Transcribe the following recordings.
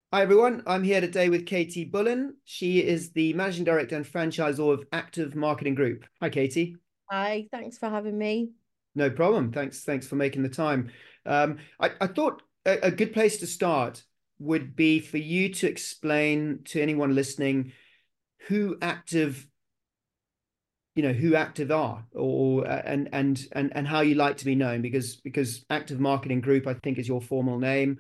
Hi everyone, I'm here today with Katie Bullen. She is the Managing Director and Franchisor of Active Marketing Group. Hi Katie. Hi, thanks for having me. No problem. Thanks for making the time. I thought a good place to start would be for you to explain to anyone listening who Active, who Active are, or and how you like to be known, because Active Marketing Group, I think, is your formal name.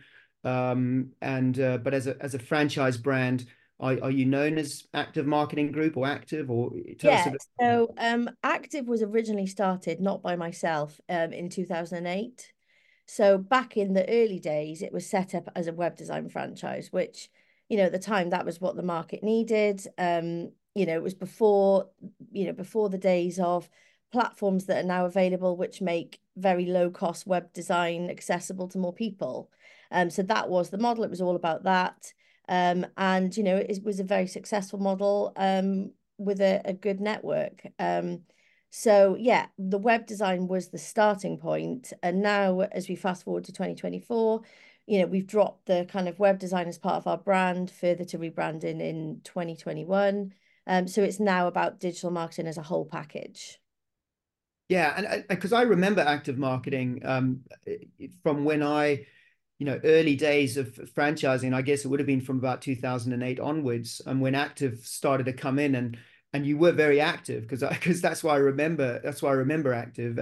And but as a franchise brand, are you known as Active Marketing Group or Active, or tell us a Yeah, bit? so Active was originally started not by myself in 2008. So back in the early days, it was set up as a web design franchise, which, at the time that was what the market needed. It was before the days of platforms that are now available, which make very low cost web design accessible to more people. So that was the model. It was all about that. And it was a very successful model with a good network. So yeah, the web design was the starting point. And now as we fast forward to 2024, we've dropped the kind of web design as part of our brand further to rebranding in 2021. So it's now about digital marketing as a whole package. Yeah, and because I remember Active Marketing from when early days of franchising. I guess it would have been from about 2008 onwards, and when Active started to come in, and you were very active, because that's why I remember Active.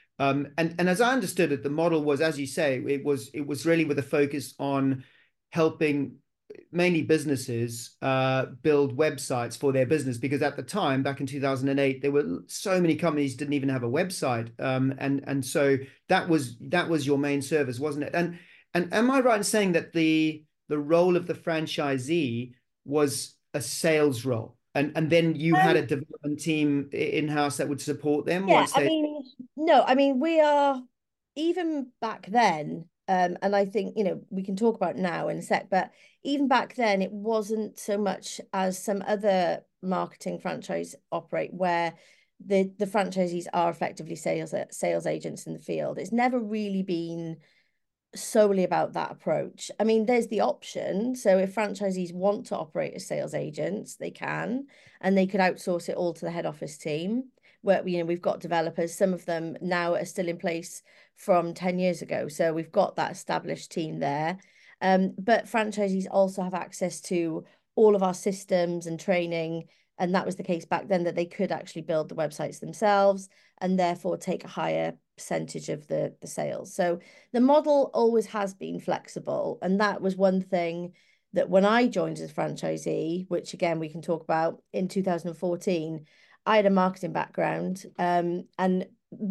And as I understood it, the model was, as you say, it was really with a focus on helping mainly businesses build websites for their business, because at the time, back in 2008, there were so many companies didn't even have a website. And so that was your main service, wasn't it? And am I right in saying that the role of the franchisee was a sales role, and then you had a Um, development team in-house that would support them Yeah, once I they? mean, no, I mean, we are even back then, and I think, we can talk about it now in a sec, but even back then, it wasn't so much as some other marketing franchise operate where the franchisees are effectively sales agents in the field. It's never really been solely about that approach. I mean, there's the option. So if franchisees want to operate as sales agents, they can, and they could outsource it all to the head office team. Where we've got developers, some of them now are still in place from 10 years ago. So we've got that established team there. But franchisees also have access to all of our systems and training. And that was the case back then, that they could actually build the websites themselves and therefore take a higher percentage of the sales. So the model always has been flexible. And that was one thing that when I joined as a franchisee, which again we can talk about in 2014, I had a marketing background. And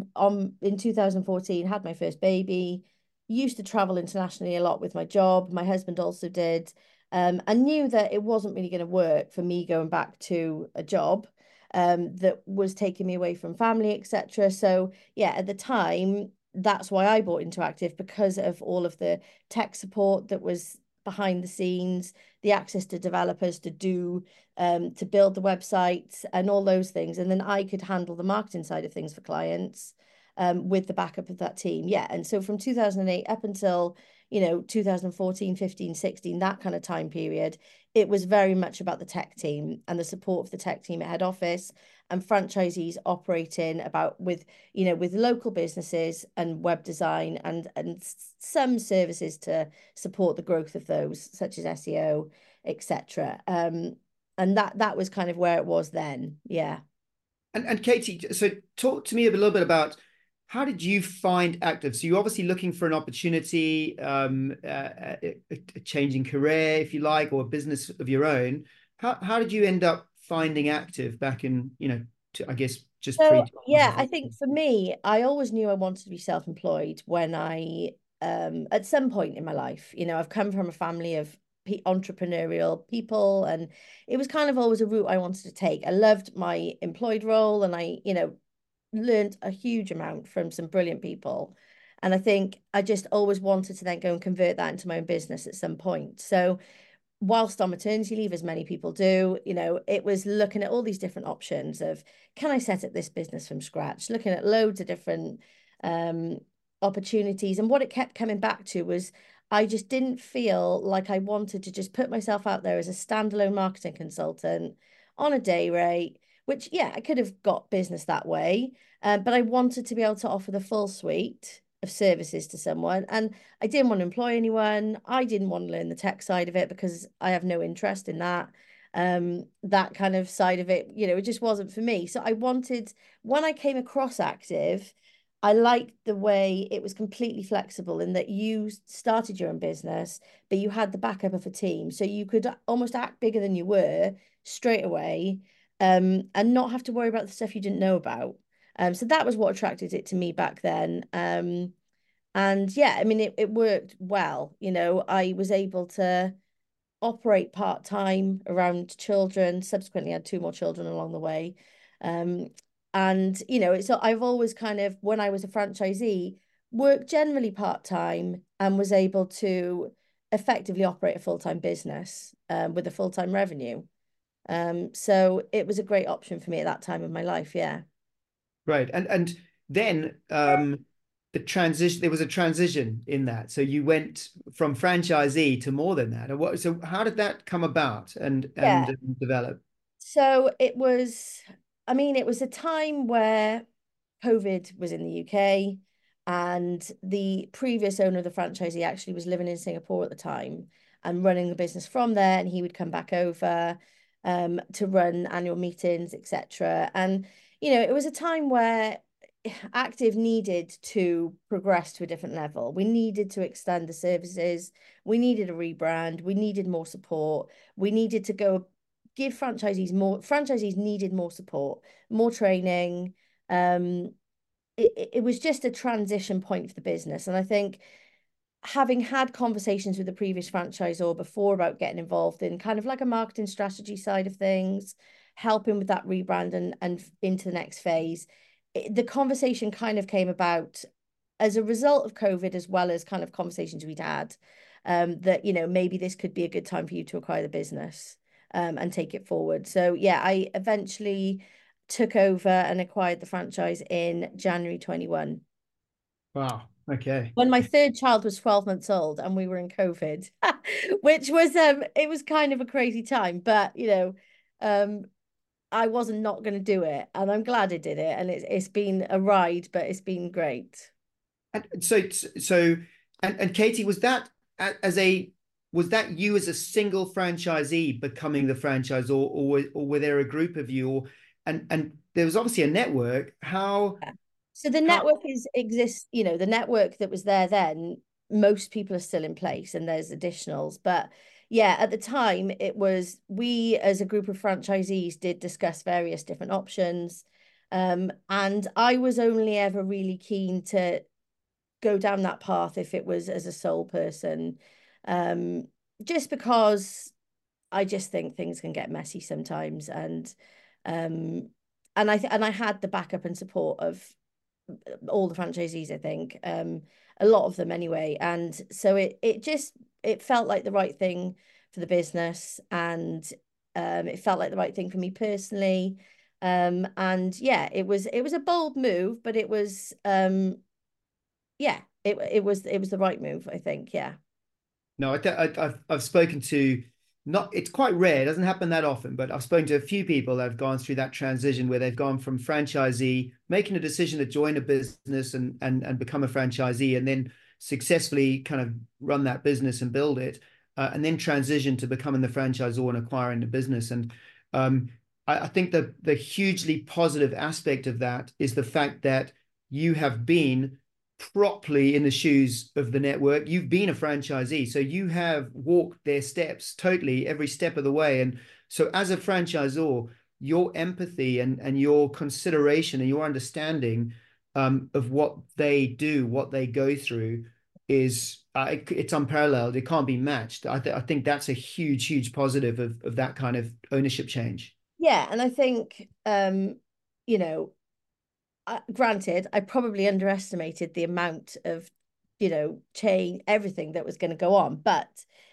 in 2014, had my first baby, used to travel internationally a lot with my job. My husband also did. I knew that it wasn't really going to work for me going back to a job that was taking me away from family, etc. So yeah, at the time, that's why I bought into Active, because of all of the tech support that was behind the scenes, the access to developers to build the websites and all those things. And then I could handle the marketing side of things for clients with the backup of that team. Yeah. And so from 2008 up until 2014, 15, 16, that kind of time period, it was very much about the tech team and the support of the tech team at head office, and franchisees operating about with local businesses and web design and some services to support the growth of those, such as SEO, etc. And that was kind of where it was then. Yeah. And Katie, so talk to me a little bit about how did you find Active? So you're obviously looking for an opportunity, a changing career, if you like, or a business of your own. How did you end up finding Active back in, I guess just pre So yeah, I 2014? think for me, I always knew I wanted to be self-employed when at some point in my life, I've come from a family of entrepreneurial people, and it was kind of always a route I wanted to take. I loved my employed role, and I, learned a huge amount from some brilliant people. And I think I just always wanted to then go and convert that into my own business at some point. So whilst on maternity leave, as many people do, it was looking at all these different options of, can I set up this business from scratch? Looking at loads of different um, opportunities. And what it kept coming back to was, I just didn't feel like I wanted to just put myself out there as a standalone marketing consultant on a day rate, which, yeah, I could have got business that way. But I wanted to be able to offer the full suite of services to someone. And I didn't want to employ anyone. I didn't want to learn the tech side of it because I have no interest in that. That kind of side of it, it just wasn't for me. So I wanted, when I came across Active, I liked the way it was completely flexible in that you started your own business, but you had the backup of a team. So you could almost act bigger than you were straight away, and not have to worry about the stuff you didn't know about. So that was what attracted it to me back then. And yeah, I mean, it worked well. I was able to operate part-time around children, subsequently had two more children along the way. Um, and it's I've always kind of, when I was a franchisee, worked generally part-time and was able to effectively operate a full-time business with a full-time revenue. So it was a great option for me at that time of my life, yeah. Right. And then the transition, there was a transition in that. So you went from franchisee to more than that. And so how did that come about and Yeah. develop? So it was, I mean, it was a time where COVID was in the UK, and the previous owner of the franchisee actually was living in Singapore at the time and running the business from there. And he would come back over to run annual meetings, etc. And, it was a time where Active needed to progress to a different level. We needed to extend the services. We needed a rebrand. We needed more support. We needed to go give franchisees needed more support, more training. Um, it was just a transition point for the business. And I think, having had conversations with the previous franchisor before about getting involved in kind of like a marketing strategy side of things, helping with that rebrand and into the next phase, the conversation kind of came about as a result of COVID, as well as kind of conversations we'd had, that, maybe this could be a good time for you to acquire the business, and take it forward. So yeah, I eventually took over and acquired the franchise in January 21, Wow. Okay. when my third child was 12 months old and we were in COVID, which was it was kind of a crazy time, but um I wasn't not going to do it, and I'm glad I did it, and it's been a ride, but it's been great. And so and Katie, was that as a was that you as a single franchisee becoming the franchise, or were there a group of you, or and there was obviously a network. So the How network exists, the network that was there then, most people are still in place and there's additionals. But yeah, at the time, it was, we as a group of franchisees did discuss various different options. And I was only ever really keen to go down that path if it was as a sole person. Um, just because I just think things can get messy sometimes. Um and I had the backup and support of all the franchisees, I think, a lot of them anyway. And so it felt like the right thing for the business, and it felt like the right thing for me personally. And yeah, it was a bold move, but it was yeah, it was the right move, I think. Yeah. No, I've spoken to, not, it's quite rare, it doesn't happen that often, but I've spoken to a few people that have gone through that transition where they've gone from franchisee, making a decision to join a business and become a franchisee, and then successfully kind of run that business and build it, and then transition to becoming the franchisor and acquiring the business. And um, I think the hugely positive aspect of that is the fact that you have been properly in the shoes of the network. You've been a franchisee, so you have walked their steps totally every step of the way. And so as a franchisor, your empathy and your consideration and your understanding of what they do, what they go through, is it's unparalleled. It can't be matched. I think that's a huge positive of that kind of ownership change. Yeah, and I think you know granted, I probably underestimated the amount of, chain, everything that was going to go on. But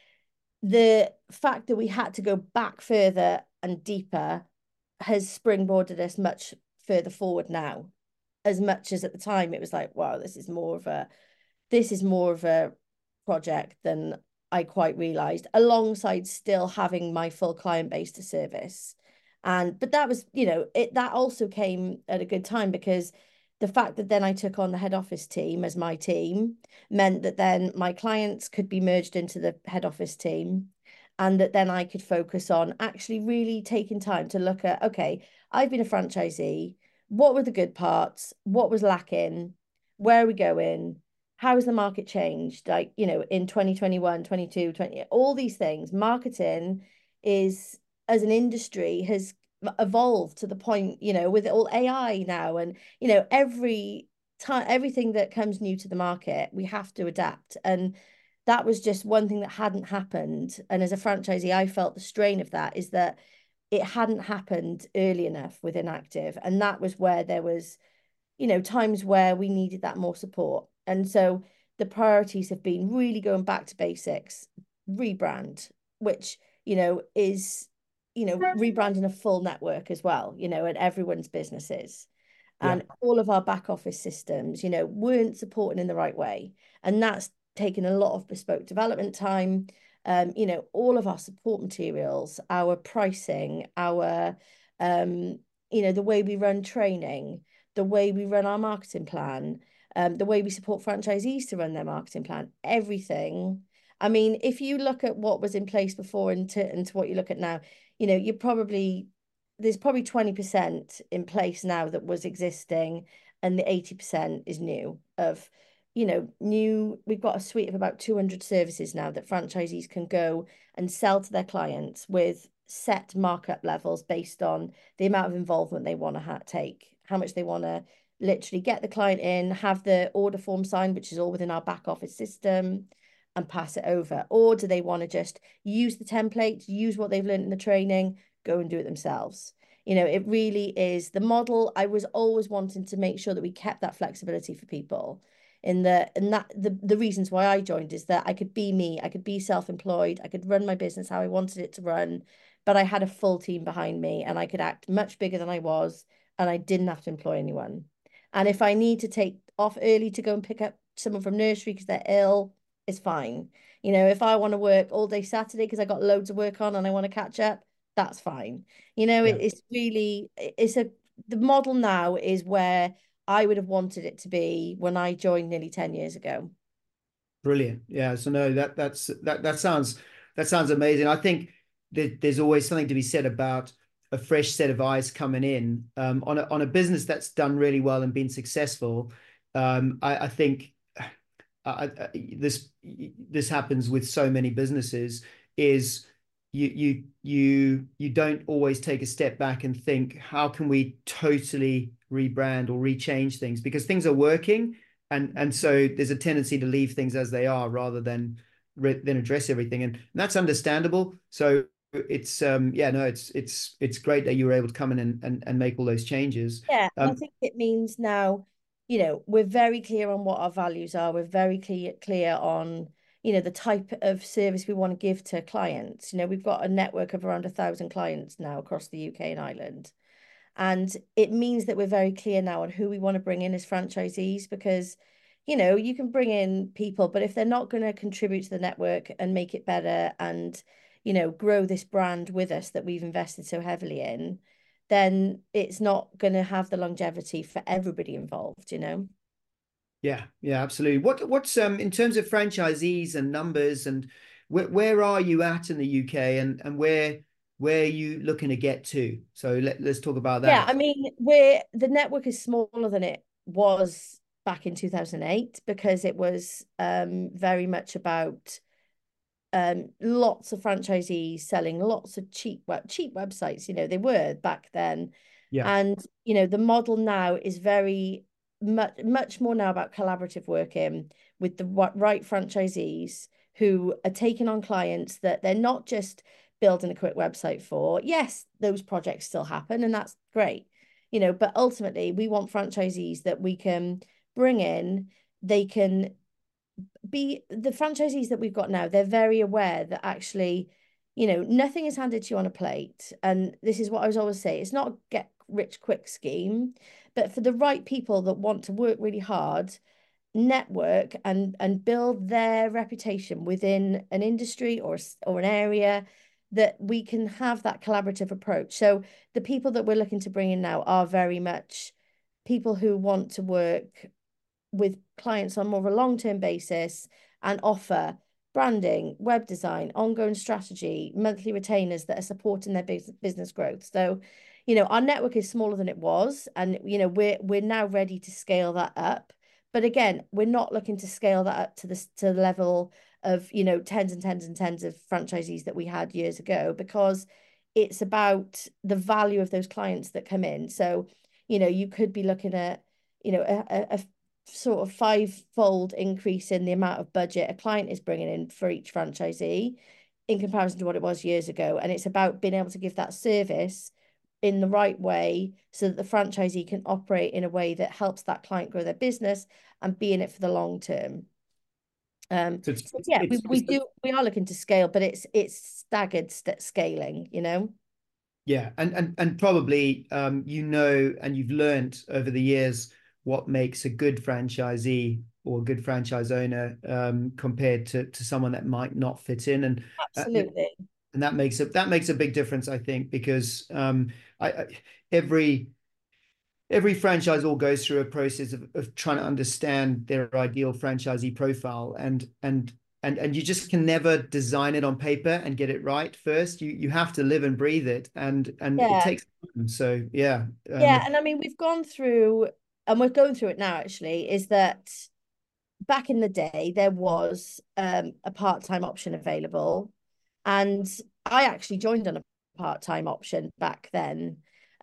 the fact that we had to go back further and deeper has springboarded us much further forward now. As much as at the time it was like, wow, this is more of a project than I quite realized, alongside still having my full client base to service. And but that was, that also came at a good time, because the fact that then I took on the head office team as my team meant that then my clients could be merged into the head office team, and that then I could focus on actually really taking time to look at, okay, I've been a franchisee. What were the good parts? What was lacking? Where are we going? How has the market changed? Like, in 2021, 22, 20, all these things, marketing is, as an industry, has evolved to the point, with all AI now, and, every time, everything that comes new to the market, we have to adapt. And that was just one thing that hadn't happened. And as a franchisee, I felt the strain of that, is that it hadn't happened early enough within Active. And that was where there was, times where we needed that more support. And so the priorities have been really going back to basics, rebrand, which, is, rebranding a full network as well, and everyone's businesses. Yeah. And all of our back office systems, weren't supporting in the right way. And that's taken a lot of bespoke development time. All of our support materials, our pricing, our, the way we run training, the way we run our marketing plan, the way we support franchisees to run their marketing plan, everything. I mean, if you look at what was in place before and to what you look at now, there's probably 20% in place now that was existing, and the 80% is new of, we've got a suite of about 200 services now that franchisees can go and sell to their clients with set markup levels based on the amount of involvement they want to take, how much they want to literally get the client in, have the order form signed, which is all within our back office system, and pass it over. Or do they want to just use the template, use what they've learned in the training, go and do it themselves? It really is the model. I was always wanting to make sure that we kept that flexibility for people. The reasons why I joined is that I could be me, I could be self-employed, I could run my business how I wanted it to run, but I had a full team behind me, and I could act much bigger than I was, and I didn't have to employ anyone. And if I need to take off early to go and pick up someone from nursery because they're ill, it's fine. If I want to work all day Saturday because I got loads of work on and I want to catch up, that's fine. Yeah. It's really, the model now is where I would have wanted it to be when I joined nearly 10 years ago. Brilliant. Yeah. So no, that sounds amazing. I think that there's always something to be said about a fresh set of eyes coming in on a business that's done really well and been successful. I think this happens with so many businesses, is you don't always take a step back and think, how can we totally rebrand or rechange things, because things are working, and so there's a tendency to leave things as they are rather than address everything, and that's understandable. So it's yeah, no, it's great that you were able to come in and make all those changes. Yeah, and I think it means now, we're very clear on what our values are. We're very clear on, the type of service we want to give to clients. We've got a network of around 1,000 clients now across the UK and Ireland. And it means that we're very clear now on who we want to bring in as franchisees, because, you can bring in people, but if they're not going to contribute to the network and make it better and, grow this brand with us that we've invested so heavily in, then it's not going to have the longevity for everybody involved. Yeah, yeah, absolutely. What's in terms of franchisees and numbers, and where are you at in the UK, and where are you looking to get to? So let's talk about Yeah, I that. mean, the network is smaller than it was back in 2008, because it was very much about lots of franchisees selling lots of cheap websites. They were back then. Yeah, And the model now is very much more now about collaborative working with the right franchisees who are taking on clients that they're not just building a quick website for. Yes, those projects still happen, and that's great. But ultimately we want franchisees that we can bring in. They can be the franchisees that we've got now. They're very aware that actually, nothing is handed to you on a plate. And this is what I was always say, it's not a get rich quick scheme, but for the right people that want to work really hard, network and build their reputation within an industry or an area, that we can have that collaborative approach. So the people that we're looking to bring in now are very much people who want to work with clients on more of a long-term basis and offer branding, web design, ongoing strategy, monthly retainers that are supporting their business growth. So, our network is smaller than it was, and we're now ready to scale that up. But again, we're not looking to scale that up to the level of, tens and tens and tens of franchisees that we had years ago, because it's about the value of those clients that come in. So, you could be looking at, a sort of five-fold increase in the amount of budget a client is bringing in for each franchisee in comparison to what it was years ago. And it's about being able to give that service in the right way so that the franchisee can operate in a way that helps that client grow their business and be in it for the long term. So So yeah, we are looking to scale, but it's staggered scaling, yeah, and probably and you've learned over the years what makes a good franchisee or a good franchise owner compared to someone that might not fit in, absolutely. And that makes a big difference, I think, because I every franchise all goes through a process of trying to understand their ideal franchisee profile, and you just can never design it on paper and get it right first. You have to live and breathe it, and it Yeah. takes time. So yeah. Yeah, and I mean, we've gone through, and we're going through it now actually, is that back in the day there was a part-time option available, and I actually joined on a part-time option back then,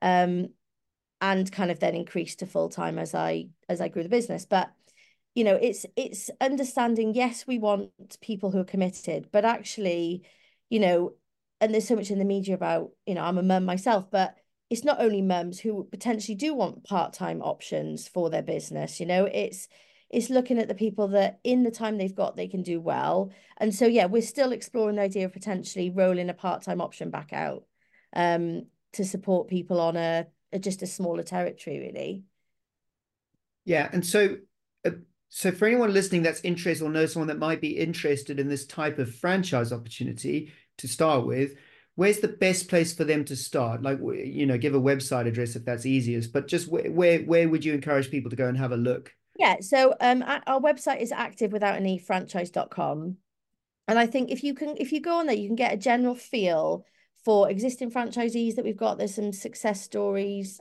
and kind of then increased to full-time as I grew the business. But it's understanding, yes, we want people who are committed, but actually, and there's so much in the media about, I'm a mum myself, but it's not only mums who potentially do want part-time options for their business. It's looking at the people that in the time they've got, they can do well. And so, yeah, we're still exploring the idea of potentially rolling a part-time option back out, to support people on just a smaller territory, really. Yeah, and so for anyone listening that's interested or knows someone that might be interested in this type of franchise opportunity to start with, where's the best place for them to start? Like, give a website address if that's easiest, but just where would you encourage people to go and have a look? Yeah, so our website is activewithoutanyfranchise.com. And I think if you go on there, you can get a general feel for existing franchisees that we've got. There's some success stories.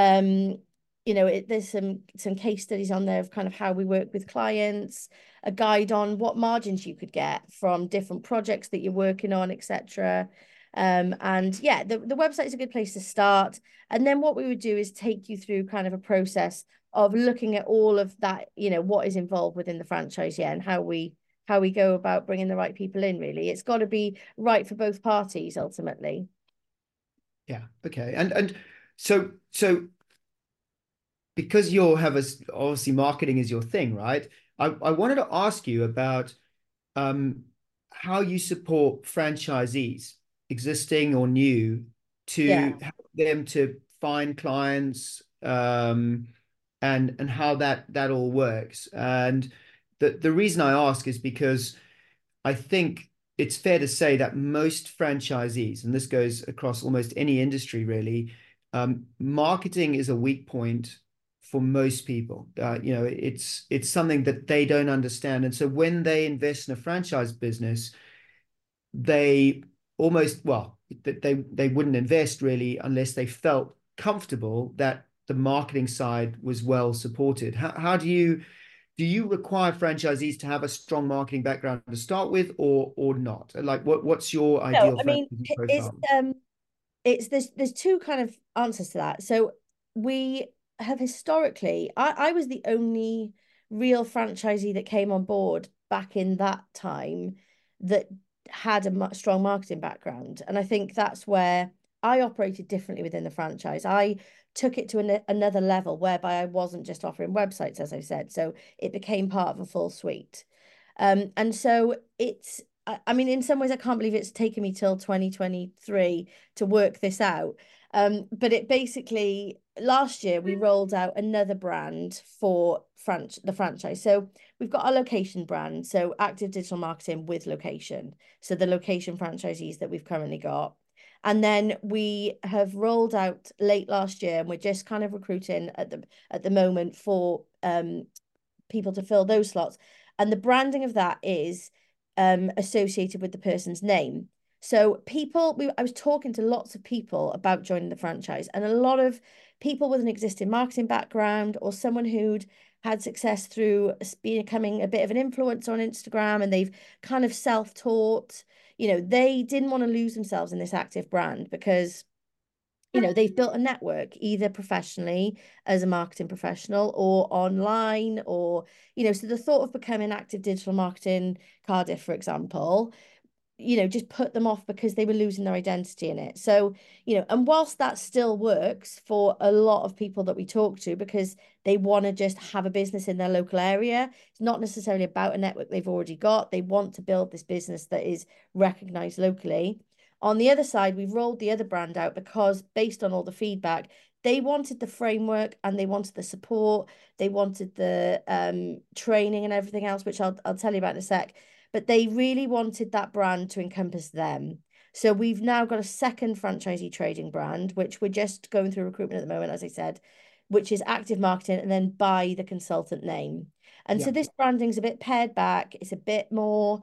There's some case studies on there of kind of how we work with clients, a guide on what margins you could get from different projects that you're working on, etc. And yeah, the website is a good place to start. And then what we would do is take you through kind of a process of looking at all of that, what is involved within the franchise, yeah, and how we go about bringing the right people in, really. It's got to be right for both parties ultimately. Yeah. Okay. And so because you'll have obviously marketing is your thing, right? I wanted to ask you about how you support franchisees, existing or new, Yeah. to help them to find clients, and how that all works. And the reason I ask is because I think it's fair to say that most franchisees, and this goes across almost any industry really, marketing is a weak point for most people. It's something that they don't understand, and so when they invest in a franchise business, they almost well they wouldn't invest really unless they felt comfortable that the marketing side was well supported. How do you require franchisees to have a strong marketing background to start with, or not? Like, what's your No, ideal I mean, franchisee it's profile? there's two kind of answers to that. So we have historically, I was the only real franchisee that came on board back in that time that had a much strong marketing background. And I think that's where I operated differently within the franchise. I took it to another level whereby I wasn't just offering websites, as I said. So it became part of a full suite. And so I mean, in some ways, I can't believe it's taken me till 2023 to work this out. But it basically, last year we rolled out another brand for the franchise. So we've got our location brand, so active digital marketing with location. So the location franchisees that we've currently got. And then we have rolled out late last year, and we're just kind of recruiting at the moment for people to fill those slots. And the branding of that is associated with the person's name. So I was talking to lots of people about joining the franchise, and a lot of people with an existing marketing background or someone who'd had success through becoming a bit of an influencer on Instagram, and they've kind of self-taught. They didn't want to lose themselves in this active brand because they've built a network either professionally as a marketing professional or online, or so the thought of becoming active digital marketing Cardiff, for example, just put them off because they were losing their identity in it. So, and whilst that still works for a lot of people that we talk to because they want to just have a business in their local area, it's not necessarily about a network they've already got. They want to build this business that is recognized locally. On the other side, we've rolled the other brand out because based on all the feedback, they wanted the framework and they wanted the support, they wanted the training and everything else, which I'll tell you about in a sec. But they really wanted that brand to encompass them. So we've now got a second franchisee trading brand, which we're just going through recruitment at the moment, as I said, which is active marketing and then by the consultant name. And so Yeah. this branding's a bit pared back. It's a bit more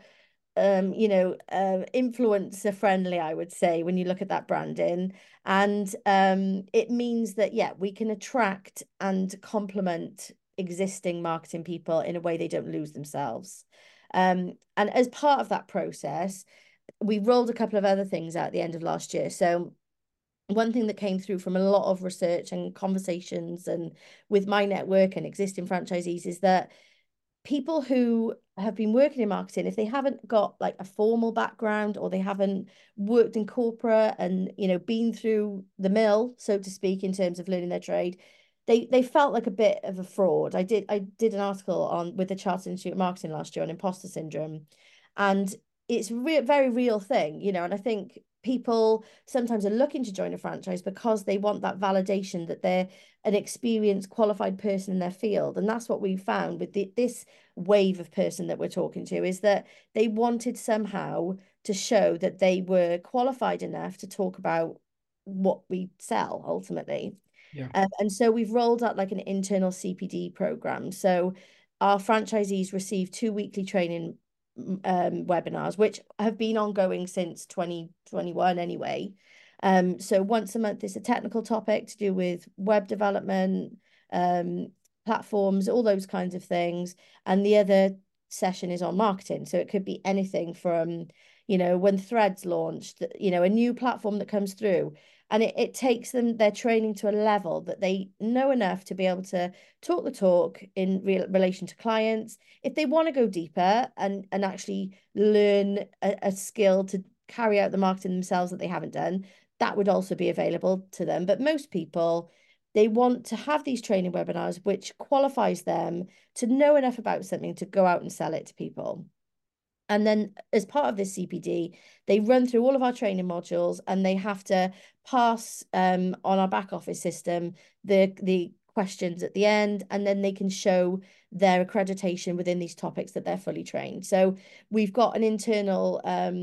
influencer friendly, I would say, when you look at that branding. And it means that, yeah, we can attract and complement existing marketing people in a way they don't lose themselves. And as part of that process, we rolled a couple of other things out at the end of last year. So one thing that came through from a lot of research and conversations and with my network and existing franchisees is that people who have been working in marketing, if they haven't got like a formal background or they haven't worked in corporate and been through the mill, so to speak, in terms of learning their trade, they felt like a bit of a fraud. I did an article on with the Chartered Institute of Marketing last year on imposter syndrome, and it's very real thing, and I think people sometimes are looking to join a franchise because they want that validation that they're an experienced, qualified person in their field. And that's what we found with this wave of person that we're talking to, is that they wanted somehow to show that they were qualified enough to talk about what we sell ultimately. Yeah. And so we've rolled out like an internal CPD program. So our franchisees receive 2 weekly training webinars, which have been ongoing since 2021 anyway. So once a month is a technical topic to do with web development, platforms, all those kinds of things. And the other session is on marketing. So it could be anything from, when Threads launched, a new platform that comes through. And it takes them their training to a level that they know enough to be able to talk the talk in relation to clients. If they want to go deeper and actually learn a skill to carry out the marketing themselves that they haven't done, that would also be available to them. But most people, they want to have these training webinars, which qualifies them to know enough about something to go out and sell it to people. And then as part of this CPD, they run through all of our training modules and they have to pass on our back office system the questions at the end, and then they can show their accreditation within these topics that they're fully trained. So we've got an internal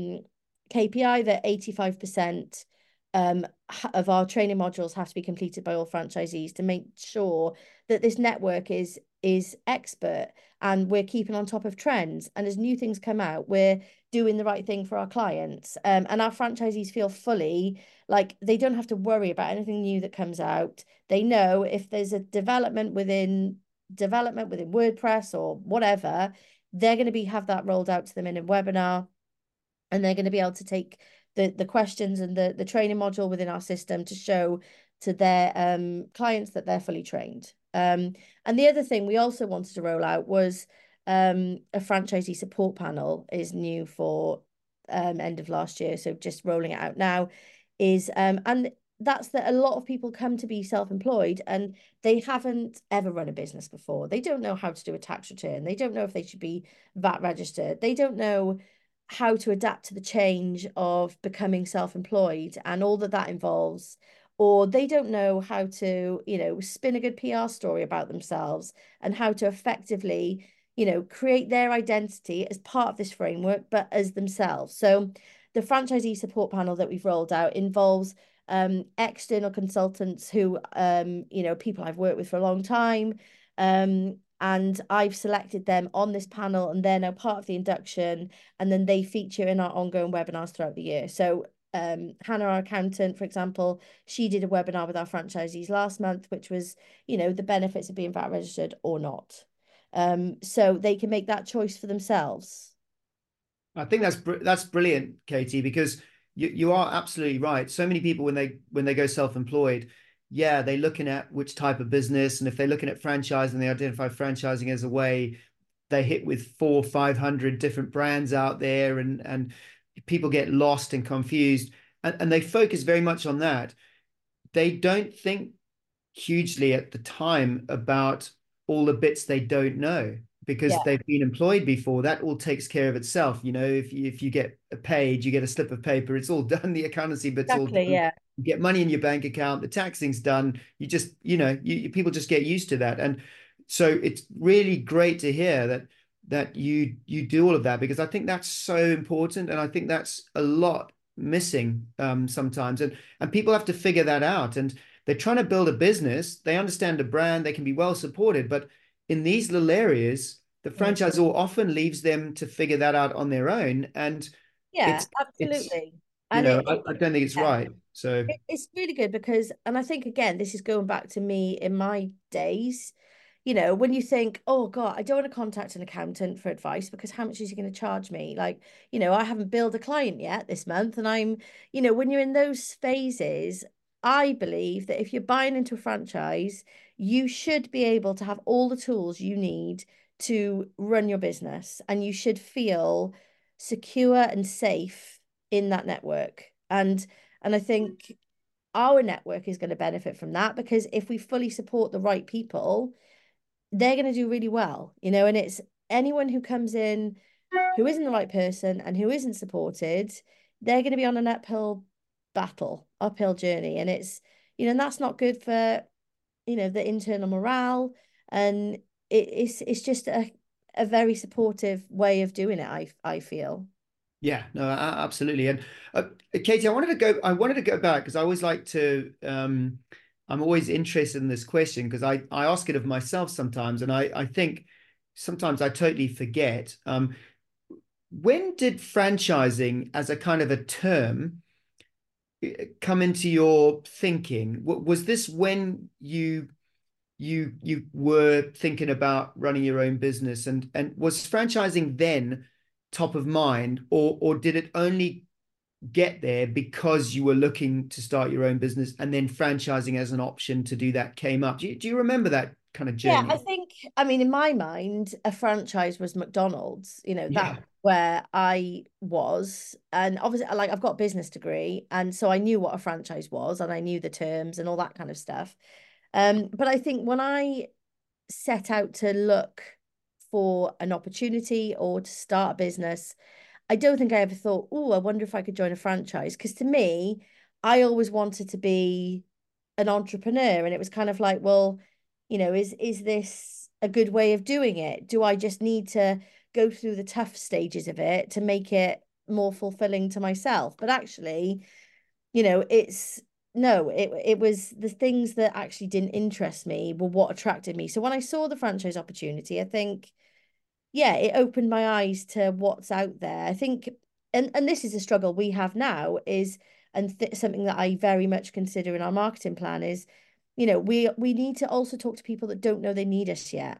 KPI that 85% of our training modules have to be completed by all franchisees to make sure that this network is expert and we're keeping on top of trends. And as new things come out, we're doing the right thing for our clients. And our franchisees feel fully like they don't have to worry about anything new that comes out. They know if there's a development within WordPress or whatever, they're going to have that rolled out to them in a webinar, and they're going to be able to take the questions and the training module within our system to show to their clients that they're fully trained. And the other thing we also wanted to roll out was a franchisee support panel is new for end of last year. So just rolling it out now is and that's that a lot of people come to be self-employed and they haven't ever run a business before. They don't know how to do a tax return. They don't know if they should be VAT registered. They don't know how to adapt to the change of becoming self-employed and all that involves, or they don't know how to, spin a good PR story about themselves and how to effectively, create their identity as part of this framework, but as themselves. So the franchisee support panel that we've rolled out involves external consultants who, people I've worked with for a long time. And I've selected them on this panel, and they're now part of the induction, and then they feature in our ongoing webinars throughout the year. So Hannah, our accountant, for example, she did a webinar with our franchisees last month, which was, the benefits of being VAT registered or not. So they can make that choice for themselves. I think that's brilliant, Katie, because you are absolutely right. So many people when they go self-employed, yeah, they're looking at which type of business, and if they're looking at franchising, they identify franchising as a way. They hit with 400, 500 different brands out there, and people get lost and confused, and they focus very much on that. They don't think hugely at the time about all the bits they don't know because Yeah, they've been employed before. That all takes care of itself. If you get paid, you get a slip of paper, it's all done. The accountancy bit's all exactly. done. Yeah. You get money in your bank account, the taxing's done. You just, people just get used to that. And so it's really great to hear that you do all of that, because I think that's so important, and I think that's a lot missing sometimes, and people have to figure that out. And they're trying to build a business. They understand the brand. They can be well supported. But in these little areas, the Mm. franchisor often leaves them to figure that out on their own. And Yeah, it's absolutely. And I don't think it's yeah, right. So it's really good because, and I think again, this is going back to me in my days. When you think, oh God, I don't want to contact an accountant for advice because how much is he going to charge me? Like, I haven't billed a client yet this month. And when you're in those phases, I believe that if you're buying into a franchise, you should be able to have all the tools you need to run your business, and you should feel secure and safe in that network. And I think our network is going to benefit from that, because if we fully support the right people, they're going to do really well, and it's anyone who comes in who isn't the right person and who isn't supported, they're going to be on an uphill journey. And and that's not good for, the internal morale. And it's just a very supportive way of doing it, I feel. yeah, no, absolutely. And Katie, I wanted to go back because I always like to. I'm always interested in this question because I ask it of myself sometimes, and I think sometimes I totally forget. When did franchising as a kind of a term come into your thinking? Was this when you were thinking about running your own business, and was franchising then top of mind, or did it only get there because you were looking to start your own business, and then franchising as an option to do that came up? Do you remember that kind of Yeah, I journey? think, I mean, in my mind, a franchise was McDonald's, that Yeah. where I was. And obviously, like, I've got a business degree. And so I knew what a franchise was, and I knew the terms and all that kind of stuff. But I think when I set out to look for an opportunity or to start a business, I don't think I ever thought, oh, I wonder if I could join a franchise. Because to me, I always wanted to be an entrepreneur. And it was kind of like, well, is this a good way of doing it? Do I just need to go through the tough stages of it to make it more fulfilling to myself? But actually, it's no, it was the things that actually didn't interest me were what attracted me. So when I saw the franchise opportunity, I think, yeah, it opened my eyes to what's out there. I think, and this is a struggle we have now, is and th something that I very much consider in our marketing plan is, we need to also talk to people that don't know they need us yet,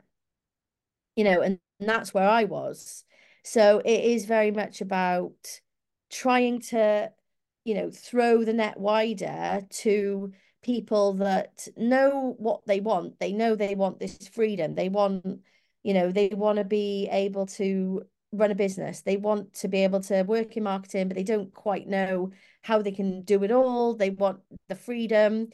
and that's where I was. So it is very much about trying to, throw the net wider to people that know what they want. They know they want this freedom. They want to be able to run a business. They want to be able to work in marketing, but they don't quite know how they can do it all. They want the freedom.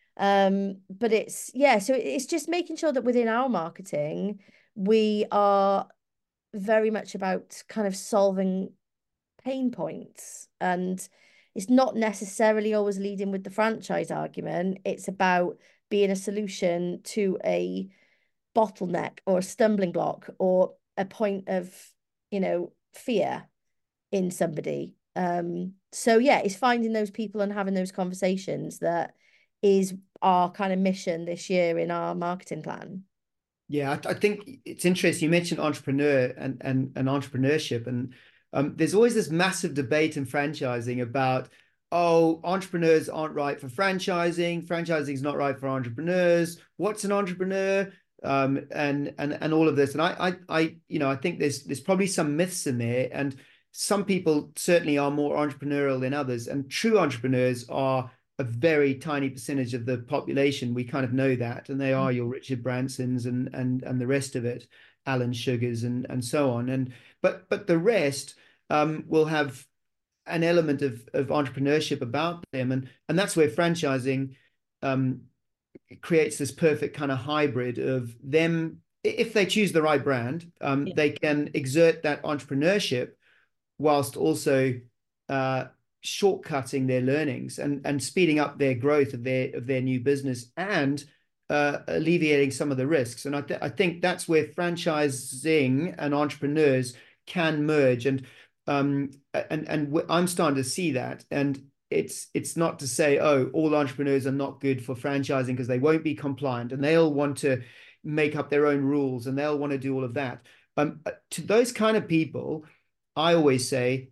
But yeah, so it's just making sure that within our marketing, we are very much about kind of solving pain points. And it's not necessarily always leading with the franchise argument. It's about being a solution to a bottleneck or a stumbling block or a point of, fear in somebody. So yeah, it's finding those people and having those conversations that is our kind of mission this year in our marketing plan. Yeah, I think it's interesting. You mentioned entrepreneur and entrepreneurship, and there's always this massive debate in franchising about, oh, entrepreneurs aren't right for franchising. Franchising is not right for entrepreneurs. What's an entrepreneur? And all of this. And I think there's probably some myths in there, and some people certainly are more entrepreneurial than others. And true entrepreneurs are a very tiny percentage of the population. We kind of know that, and they are your Richard Bransons and the rest of it, Alan Sugars and so on. But the rest will have an element of entrepreneurship about them, and that's where franchising um, creates this perfect kind of hybrid of them. If they choose the right brand, Yeah. they can exert that entrepreneurship whilst also uh, shortcutting their learnings and speeding up their growth of their new business and alleviating some of the risks. And I think that's where franchising and entrepreneurs can merge. And I'm starting to see that. And it's not to say, oh, all entrepreneurs are not good for franchising because they won't be compliant and they'll want to make up their own rules and they'll want to do all of that. To those kind of people, I always say,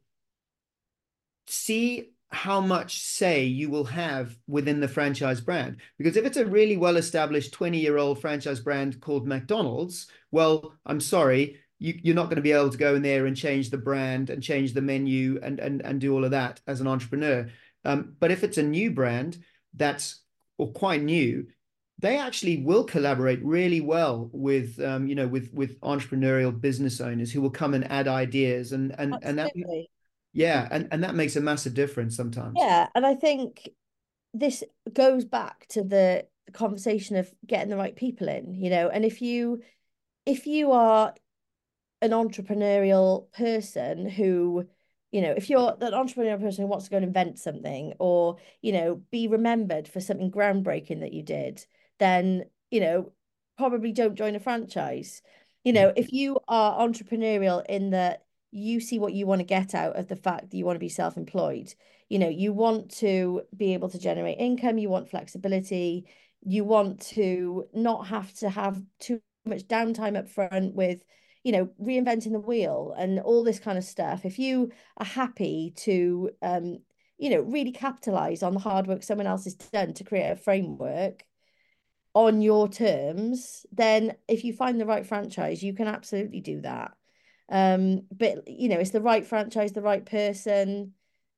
see how much say you will have within the franchise brand. Because if it's a really well-established 20-year-old franchise brand called McDonald's, well, I'm sorry, you're not going to be able to go in there and change the brand and change the menu and do all of that as an entrepreneur. But if it's a new brand that's or quite new, they actually will collaborate really well with with entrepreneurial business owners who will come and add ideas and that Absolutely. yeah, and that makes a massive difference sometimes. Yeah, and I think this goes back to the conversation of getting the right people in, and if you are an entrepreneurial person who, if you're an entrepreneurial person who wants to go and invent something or, be remembered for something groundbreaking that you did, then, probably don't join a franchise. Yeah. If you are entrepreneurial in that you see what you want to get out of the fact that you want to be self-employed, you want to be able to generate income, you want flexibility, you want to not have to have too much downtime up front with reinventing the wheel and all this kind of stuff. If you are happy to, really capitalize on the hard work someone else has done to create a framework on your terms, then if you find the right franchise, you can absolutely do that. But it's the right franchise, the right person.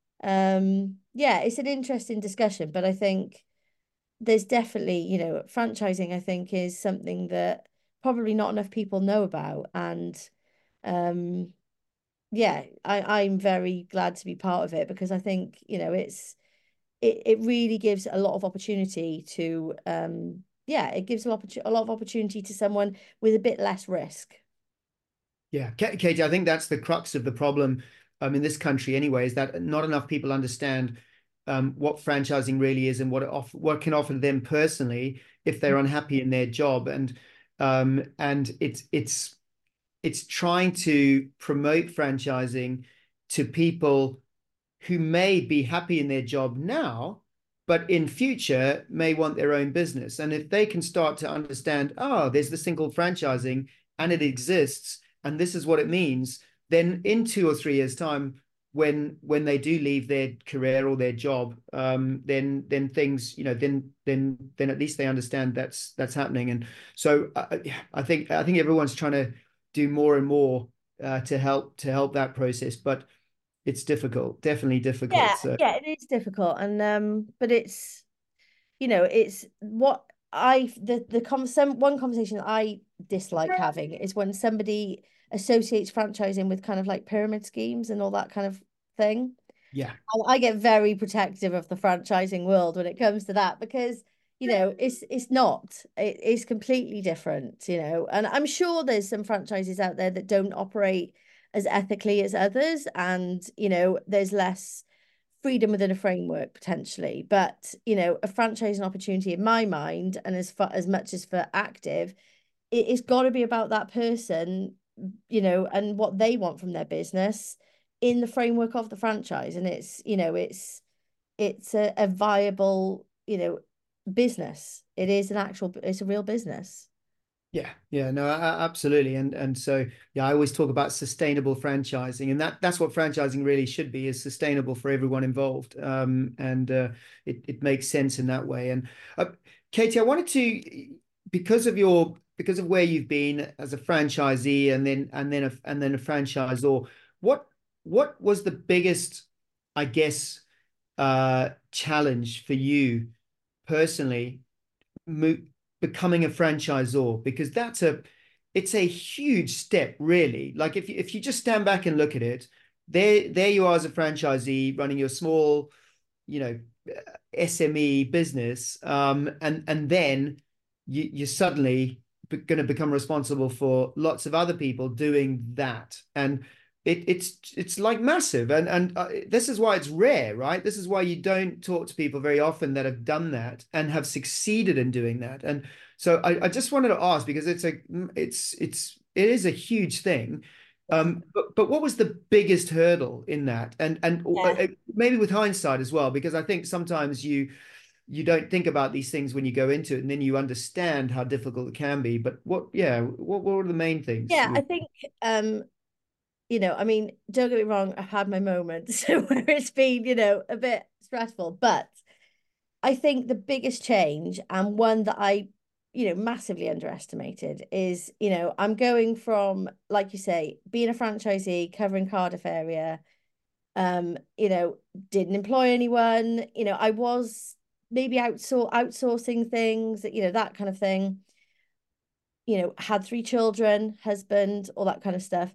Yeah, it's an interesting discussion, but I think there's definitely, franchising, I think, is something that probably not enough people know about. And um, yeah, I'm very glad to be part of it because I think, it really gives a lot of opportunity to yeah, it gives a lot of opportunity to someone with a bit less risk. Yeah, Katie, I think that's the crux of the problem in this country anyway, is that not enough people understand what franchising really is and what can offer them personally if they're unhappy in their job. And it's trying to promote franchising to people who may be happy in their job now, but in future may want their own business. And if they can start to understand, oh, there's this thing called franchising and it exists, and this is what it means, then in 2 or 3 years' time, when they do leave their career or their job, then things, then at least they understand that's happening. And so I think everyone's trying to do more and more to help that process, but it's difficult, definitely difficult. Yeah, So yeah, it is difficult, and but it's what I one conversation that I dislike having is when somebody associates franchising with kind of like pyramid schemes and all that kind of thing. yeah, And I get very protective of the franchising world when it comes to that because it's not. It's completely different, and I'm sure there's some franchises out there that don't operate as ethically as others, and there's less freedom within a framework potentially. But, you know, a franchising opportunity in my mind, and as far as much as for active, it's got to be about that person, you know, and what they want from their business in the framework of the franchise. And it's, you know, it's a viable, you know, business. It is an actual, it's a real business. Yeah, yeah, no, absolutely, and so yeah, I always talk about sustainable franchising, and that's what franchising really should be, is sustainable for everyone involved, and it makes sense in that way. And uh, Katie, I wanted to, because of where you've been as a franchisee, and then a franchisor, what was the biggest, I guess, challenge for you personally, mo becoming a franchisor? Because it's a huge step, really. Like if you just stand back and look at it, there you are as a franchisee running your small, you know, SME business, and then you're suddenly going to become responsible for lots of other people doing that, and it's like massive, and this is why it's rare, right? This is why you don't talk to people very often that have done that and have succeeded in doing that. And so I just wanted to ask, because it is a huge thing. But what was the biggest hurdle in that? And Yeah. maybe with hindsight as well, because I think sometimes you don't think about these things when you go into it, and then you understand how difficult it can be. But what were the main things? Yeah, I think you know, I mean, don't get me wrong, I've had my moments where it's been, you know, a bit stressful, but I think the biggest change, and one that I, you know, massively underestimated, is, you know, I'm going from, like you say, being a franchisee covering Cardiff area, you know, didn't employ anyone, you know, I was maybe outsourcing things, you know, that kind of thing, you know, had three children, husband, all that kind of stuff.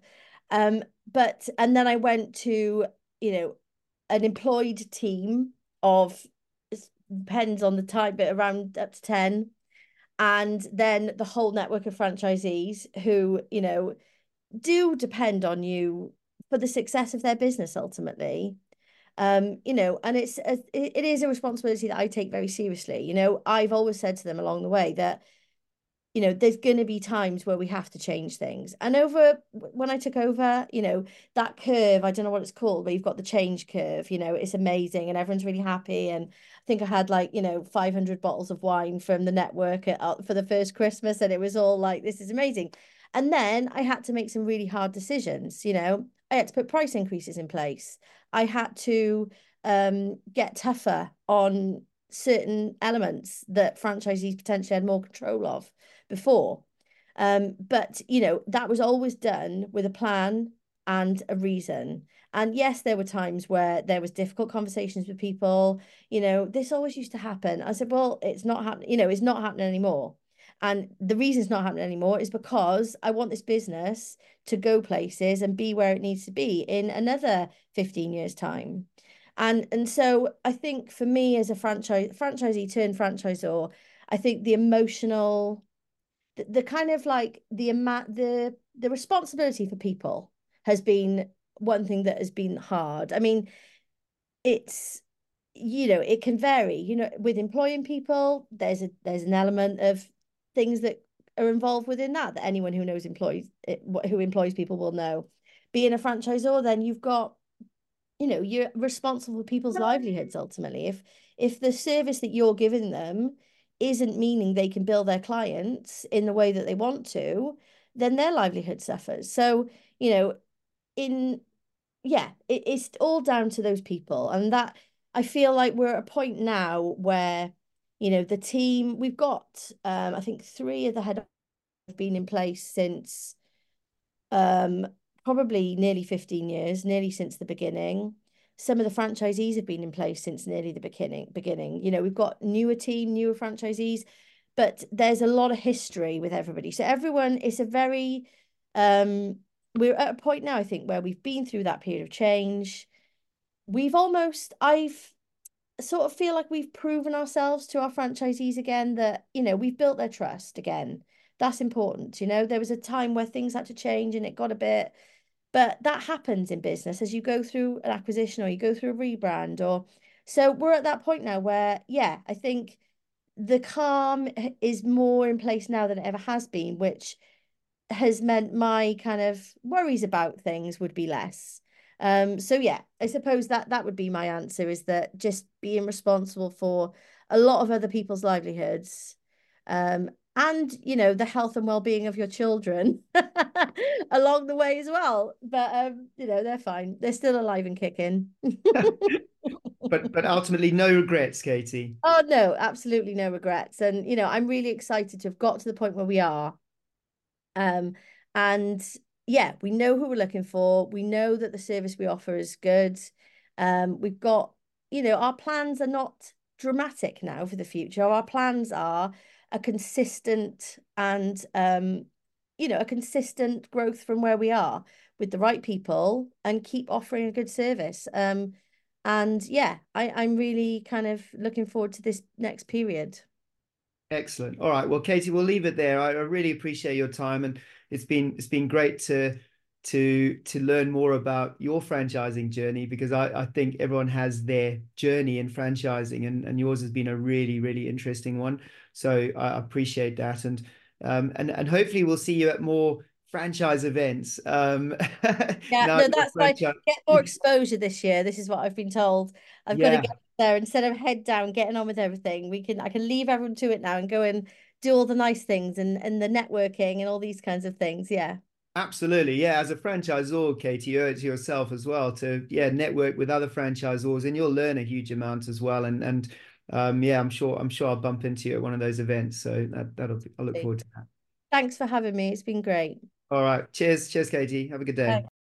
But and then I went to, you know, an employed team of, depends on the type, but around up to 10. And then the whole network of franchisees who, you know, do depend on you for the success of their business ultimately. You know, and it is a responsibility that I take very seriously. You know, I've always said to them along the way that, you know, there's going to be times where we have to change things. And over when I took over, you know, that curve, I don't know what it's called, where you've got the change curve, you know, it's amazing and everyone's really happy. And I think I had like, you know, 500 bottles of wine from the network for the first Christmas. And it was all like, this is amazing. And then I had to make some really hard decisions, you know, I had to put price increases in place. I had to get tougher on certain elements that franchisees potentially had more control of before. But you know, that was always done with a plan and a reason. And yes, there were times where there was difficult conversations with people. You know, this always used to happen. I said, well, it's not happening, you know, it's not happening anymore. And the reason it's not happening anymore is because I want this business to go places and be where it needs to be in another 15 years' time. And so I think for me as a franchisee turned franchisor, I think the emotional, the kind of like the amount, the responsibility for people has been one thing that has been hard. I mean, it's, you know, it can vary, you know, with employing people, there's an element of things that are involved within that anyone who knows employees who employs people will know. Being a franchisor, then you've got, you know, you're responsible for people's livelihoods ultimately. If the service that you're giving them isn't meaning they can bill their clients in the way that they want to, then their livelihood suffers. So, you know, in yeah, it's all down to those people. And that, I feel like we're at a point now where, you know, the team, we've got I think three of the head have been in place since um, probably nearly 15 years, nearly since the beginning. Some of the franchisees have been in place since nearly the beginning. You know, we've got newer team, newer franchisees, but there's a lot of history with everybody. So everyone is a very we're at a point now, I think, where we've been through that period of change. I've sort of feel like we've proven ourselves to our franchisees again, that, you know, we've built their trust again. That's important. You know, there was a time where things had to change and it got a bit, But that happens in business as you go through an acquisition or you go through a rebrand or so we're at that point now where, yeah, I think the calm is more in place now than it ever has been, which has meant my kind of worries about things would be less. So yeah, I suppose that that would be my answer is that just being responsible for a lot of other people's livelihoods, and the health and well-being of your children along the way as well. But they're fine. They're still alive and kicking. But ultimately, no regrets, Katie. Oh no, absolutely no regrets. And I'm really excited to have got to the point where we are. Um, and yeah, we know who we're looking for. We know that the service we offer is good. We've got, our plans are not dramatic now for the future. Our plans are a consistent and a consistent growth from where we are with the right people and keep offering a good service. And yeah, I'm really kind of looking forward to this next period. Excellent. All right. Well, Katie, we'll leave it there. I really appreciate your time, and it's been great to learn more about your franchising journey, because I think everyone has their journey in franchising, and yours has been a really, really interesting one. So I appreciate that. And hopefully we'll see you at more franchise events. Yeah, Now no, you're that's a fine. franchise. Get more exposure this year. This is what I've been told. I've got to Yeah. get there instead of head down, getting on with everything. I can leave everyone to it now and go and do all the nice things and the networking and all these kinds of things. Yeah. Absolutely. Yeah. As a franchisor, Katie, you owe it to yourself as well to, yeah, network with other franchisors, and you'll learn a huge amount as well. Yeah, I'm sure I'll bump into you at one of those events. So I look forward to that. Thanks for having me. It's been great. All right. Cheers. Cheers, Katie. Have a good day.